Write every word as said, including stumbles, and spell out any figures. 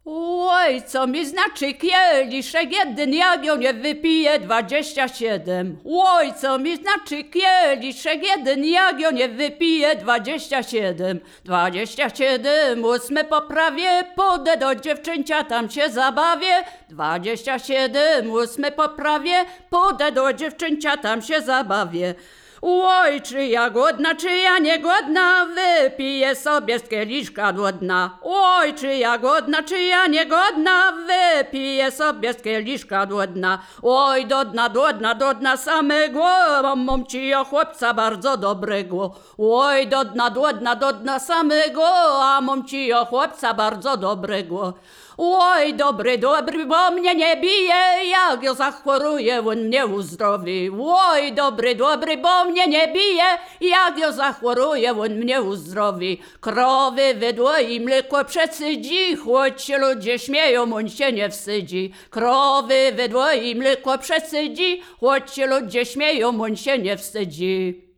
Oj, co mi znaczy kieliszek jeden, jak ją nie wypiję dwadzieścia siedem. Oj, co mi znaczy kieliszek jeden, jak ją nie wypiję dwadzieścia siedem. Dwadzieścia siedem, ósme poprawie, pójdę do dziewczęcia, tam się zabawię. Dwadzieścia siedem, ósme poprawie, pójdę do dziewczęcia, tam się zabawię. Oj, czy ja głodna, czy ja nie głodna, wypiję sobie z kieliszka do dna. Oj, czy ja głodna, czy ja nie głodna, wypiję sobie z kieliszka do dna. Oj, do dna, do dna, do dna samego, mam ci o chłopca bardzo dobrego. Oj, do dna, do dna, do dna samego, a mam ci o chłopca bardzo dobrego. Oj, dobry, dobry, bo mnie nie bije, jak ja zachworuję, on mnie uzdrowi. Oj, dobry, dobry, bo mnie nie bije, jak ja zachworuję, on mnie uzdrowi. Krowy, wydło i mleko przecydzi, choć się ludzie śmieją, on się nie wstydzi. Krowy, wydło i mleko przecydzi, choć się ludzie śmieją, on się nie wstydzi.